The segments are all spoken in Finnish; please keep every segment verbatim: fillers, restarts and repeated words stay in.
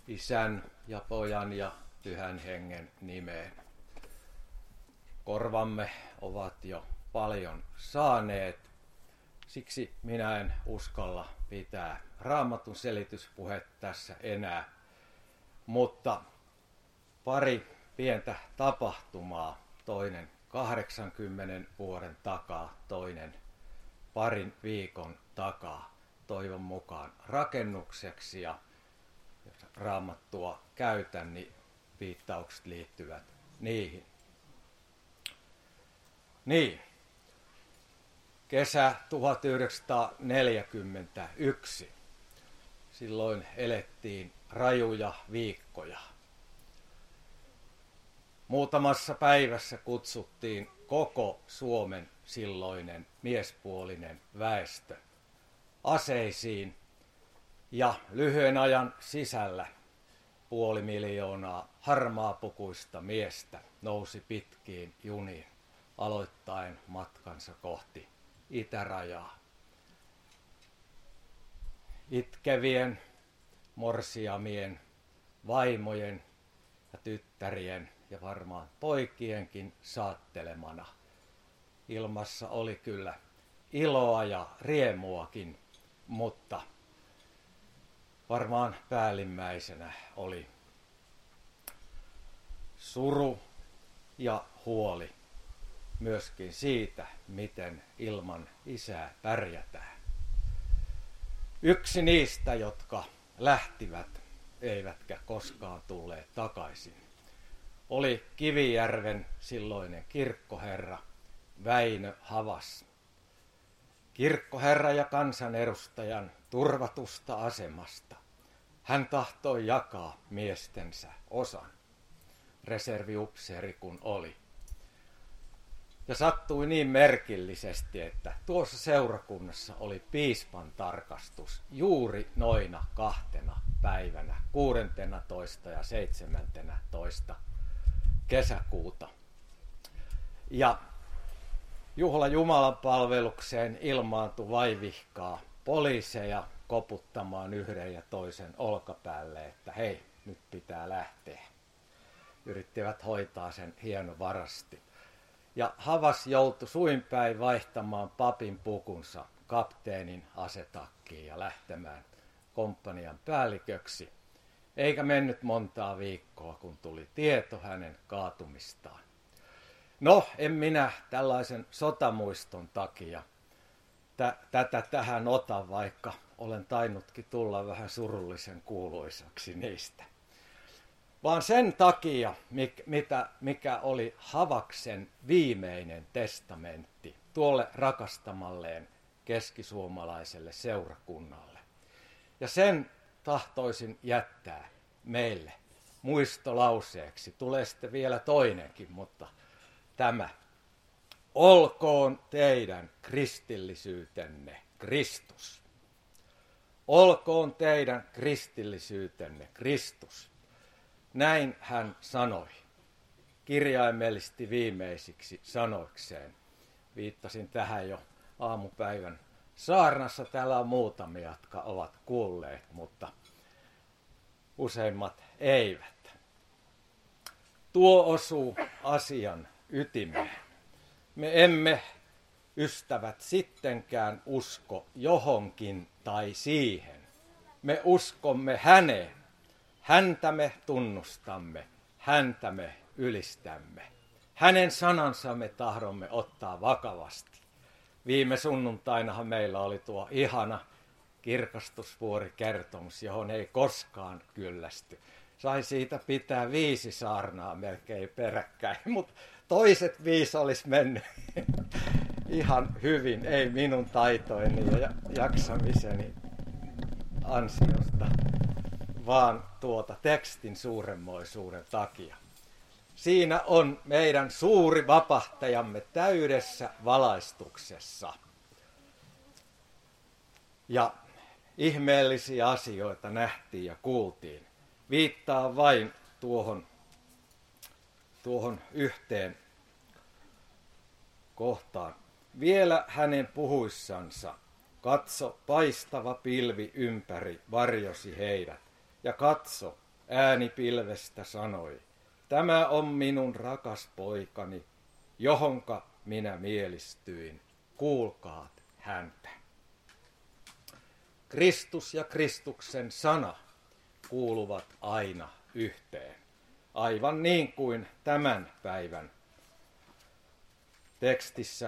Isän ja Pojan ja Pyhän Hengen nimeen. Korvamme ovat jo paljon saaneet, siksi minä en uskalla pitää Raamatun selityspuhet tässä enää, mutta pari pientä tapahtumaa, toinen kahdeksankymmenen vuoden takaa, toinen parin viikon takaa, toivon mukaan rakennukseksi, ja jos Raamattua käytän, niin viittaukset liittyvät niihin. Niin, kesä tuhatyhdeksänsataaneljäkymmentäyksi. Silloin elettiin rajuja viikkoja. Muutamassa päivässä kutsuttiin koko Suomen silloinen miespuolinen väestö aseisiin, ja lyhyen ajan sisällä puoli miljoonaa harmaapukuista miestä nousi pitkiin juniin aloittaen matkansa kohti itärajaa. Itkevien, morsiamien, vaimojen ja tyttärien ja varmaan poikienkin saattelemana. Ilmassa oli kyllä iloa ja riemuakin, mutta varmaan päällimmäisenä oli suru ja huoli myöskin siitä, miten ilman isää pärjätään. Yksi niistä, jotka lähtivät, eivätkä koskaan tulleet takaisin, oli Kivijärven silloinen kirkkoherra Väinö Havas. Kirkkoherra ja kansanedustajan turvatusta asemasta hän tahtoi jakaa miestensä osan, reserviupseeri kun oli. Ja sattui niin merkillisesti, että tuossa seurakunnassa oli piispan tarkastus juuri noina kahtena päivänä, kuudentenatoista ja seitsemäntenätoista kesäkuuta. Ja juhla Jumalan palvelukseen ilmaantui vaivihkaa poliiseja koputtamaan yhden ja toisen olkapäälle, että hei, nyt pitää lähteä. Yrittivät hoitaa sen hienovarasti. Ja Havas joutui suinpäin vaihtamaan papin pukunsa kapteenin asetakkiin ja lähtemään komppanian päälliköksi. Eikä mennyt montaa viikkoa, kun tuli tieto hänen kaatumistaan. No, en minä tällaisen sotamuiston takia tä- tätä tähän ota, vaikka olen tainnutkin tulla vähän surullisen kuuluisaksi niistä. Vaan sen takia, mikä, mikä oli Havaksen viimeinen testamentti tuolle rakastamalleen keskisuomalaiselle seurakunnalle. Ja sen tahtoisin jättää meille muistolauseeksi. Tulee sitten vielä toinenkin, mutta tämä. Olkoon teidän kristillisyytenne Kristus. Olkoon teidän kristillisyytenne Kristus. Näin hän sanoi, kirjaimellisesti viimeisiksi sanoikseen. Viittasin tähän jo aamupäivän saarnassa. Täällä on muutamia, jotka ovat kuulleet, mutta useimmat eivät. Tuo osuu asian ytimeen. Me emme, ystävät, sittenkään usko johonkin tai siihen. Me uskomme häneen. Häntä me tunnustamme, häntä me ylistämme. Hänen sanansa me tahdomme ottaa vakavasti. Viime sunnuntainahan meillä oli tuo ihana kirkastusvuorikertomus, johon ei koskaan kyllästy. Sai siitä pitää viisi saarnaa melkein peräkkäin, mutta toiset viisi olisi mennyt ihan hyvin, ei minun taitoini ja jaksamiseni ansiosta, vaan tuota tekstin suuremmoisuuden takia. Siinä on meidän suuri vapahtajamme täydessä valaistuksessa. Ja ihmeellisiä asioita nähtiin ja kuultiin. Viittaa vain tuohon, tuohon yhteen kohtaan. Vielä hänen puhuissansa, katso, paistava pilvi ympäri varjosi heidät. Ja katso, ääni pilvestä sanoi, tämä on minun rakas poikani, johonka minä mielistyin, kuulkaat häntä. Kristus ja Kristuksen sana kuuluvat aina yhteen, aivan niin kuin tämän päivän tekstissä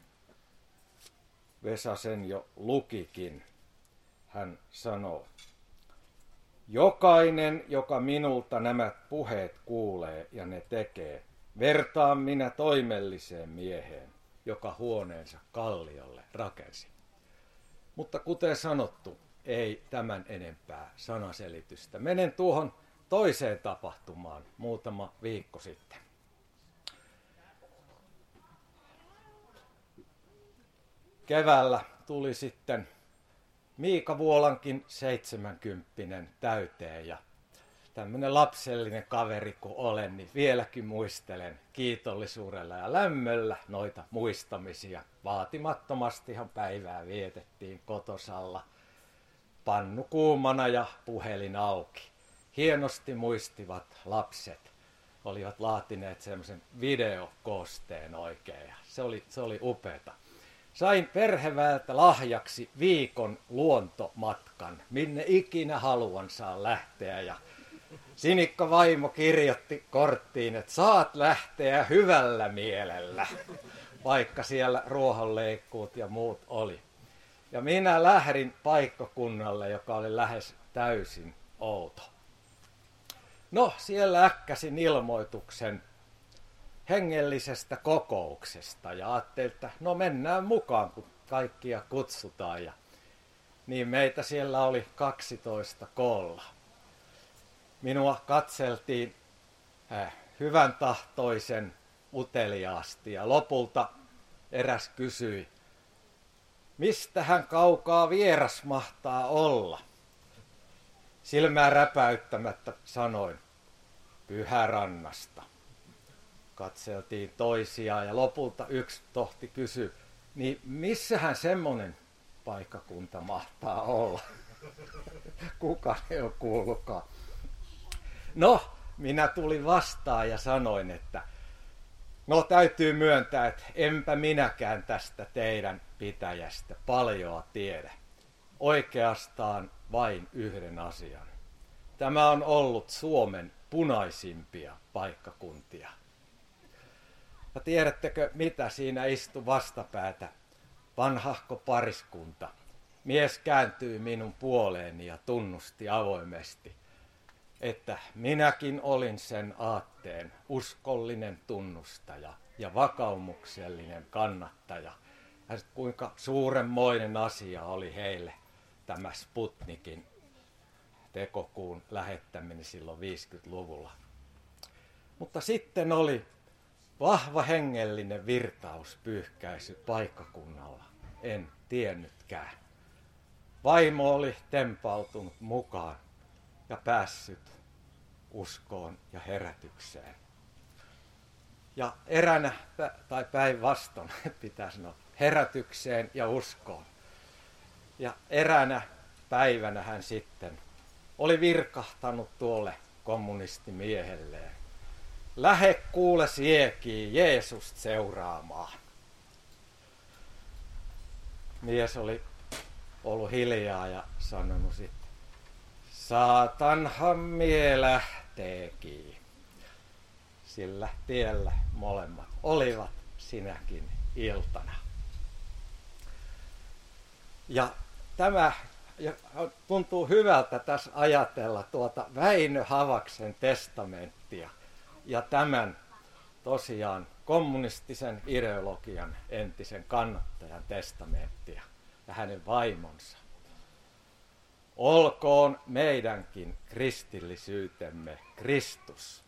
Vesa sen jo lukikin. Hän sanoo, jokainen, joka minulta nämä puheet kuulee ja ne tekee, vertaan minä toimelliseen mieheen, joka huoneensa kalliolle rakensi. Mutta kuten sanottu, ei tämän enempää sanaselitystä. Menen tuohon toiseen tapahtumaan muutama viikko sitten. Keväällä tuli sitten Miika Vuolankin seitsemänkymppinen täyteen ja tämmöinen lapsellinen kaveri kun olen, niin vieläkin muistelen kiitollisuudella ja lämmöllä noita muistamisia. Vaatimattomastihan päivää vietettiin kotosalla, pannu kuumana ja puhelin auki. Hienosti muistivat lapset olivat laatineet semmoisen videokoosteen oikein ja se oli, se oli upeata. Sain perheväeltä lahjaksi viikon luontomatkan, minne ikinä haluan saa lähteä. Ja Sinikka vaimo kirjoitti korttiin, että saat lähteä hyvällä mielellä, vaikka siellä ruohonleikkuut ja muut oli. Ja minä lähdin paikkakunnalle, joka oli lähes täysin outo. No, siellä äkkäsin ilmoituksen hengellisestä kokouksesta ja ajattelin, että no mennään mukaan, kun kaikkia kutsutaan. Ja niin meitä siellä oli kaksitoista koolla. Minua katseltiin äh, hyvän tahtoisen uteliaasti ja lopulta eräs kysyi, mistä hän kaukaa vieras mahtaa olla? Silmää räpäyttämättä sanoin, Pyhärannasta. Katseltiin toisiaan ja lopulta yksi tohti kysyi, niin missähän semmoinen paikkakunta mahtaa olla? Kuka ei ole kuullutkaan. No, minä tulin vastaan ja sanoin, että no täytyy myöntää, että enpä minäkään tästä teidän pitäjästä paljoa tiedä. Oikeastaan vain yhden asian. Tämä on ollut Suomen punaisimpia paikkakuntia. Ja tiedättekö, mitä siinä istui vastapäätä? Vanhahko pariskunta. Mies kääntyi minun puoleeni ja tunnusti avoimesti, että minäkin olin sen aatteen uskollinen tunnustaja ja vakaumuksellinen kannattaja. Ja kuinka suurenmoinen asia oli heille tämä Sputnikin tekokuun lähettäminen silloin viisikymmentäluvulla. Mutta sitten oli vahva hengellinen virtauspyyhkäisy paikkakunnalla. En tiennytkään. Vaimo oli tempautunut mukaan ja päässyt uskoon ja herätykseen. Ja eränä, tai päinvastoin pitää sanoa, herätykseen ja uskoon. Ja eränä päivänä hän sitten oli virkahtanut tuolle kommunistimiehelleen. Lähe kuule siekiin Jeesust seuraamaan. Mies oli ollut hiljaa ja sanonut sitten, saatanhan mie lähteekin. Sillä tiellä molemmat olivat sinäkin iltana. Ja tämä tuntuu hyvältä tässä ajatella tuota Väinö Havaksen testamenttia ja tämän tosiaan kommunistisen ideologian entisen kannattajan testamenttia ja hänen vaimonsa. Olkoon meidänkin kristillisyytemme Kristus.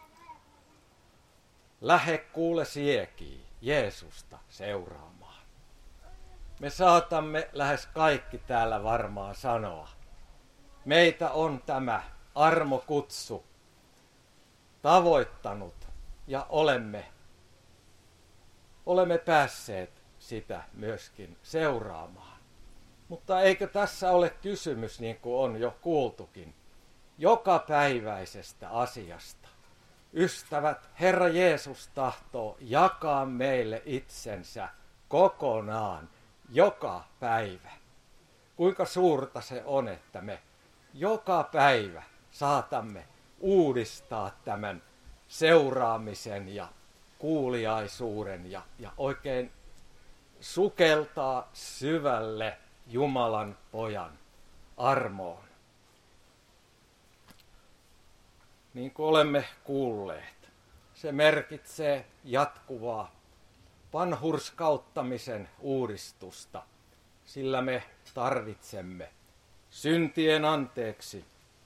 Lähe kuule siekiin Jeesusta seuraamaan. Me saatamme lähes kaikki täällä varmaan sanoa. Meitä on tämä armokutsu tavoittanut ja olemme, olemme päässeet sitä myöskin seuraamaan. Mutta eikö tässä ole kysymys, niin kuin on jo kuultukin, jokapäiväisestä asiasta. Ystävät, Herra Jeesus tahtoo jakaa meille itsensä kokonaan joka päivä. Kuinka suurta se on, että me joka päivä saatamme uudistaa tämän seuraamisen ja kuuliaisuuden ja, ja oikein sukeltaa syvälle Jumalan pojan armoon. Niin kuin olemme kuulleet, se merkitsee jatkuvaa vanhurskauttamisen uudistusta, sillä me tarvitsemme syntien anteeksi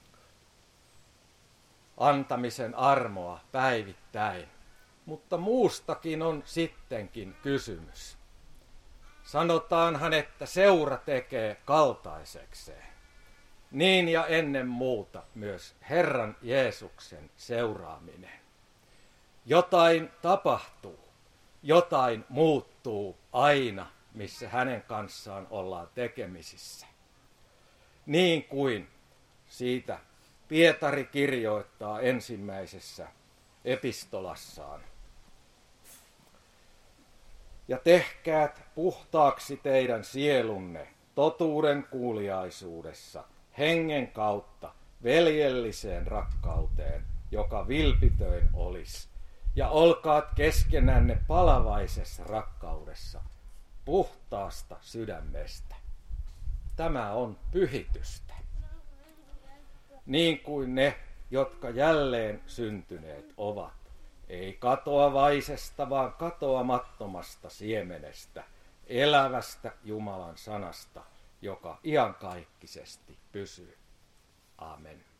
antamisen armoa päivittäin. Mutta muustakin on sittenkin kysymys. Sanotaanhan, että seura tekee kaltaisekseen. Niin ja ennen muuta myös Herran Jeesuksen seuraaminen. Jotain tapahtuu, jotain muuttuu aina, missä hänen kanssaan ollaan tekemisissä. Niin kuin siitä Pietari kirjoittaa ensimmäisessä epistolassaan. Ja tehkäät puhtaaksi teidän sielunne totuuden kuuliaisuudessa, hengen kautta, veljelliseen rakkauteen, joka vilpitöin olisi. Ja olkaat keskenänne palavaisessa rakkaudessa, puhtaasta sydämestä. Tämä on pyhitystä. Niin kuin ne, jotka jälleen syntyneet ovat. Ei katoavaisesta, vaan katoamattomasta siemenestä, elävästä Jumalan sanasta, joka iankaikkisesti pysyy. Amen.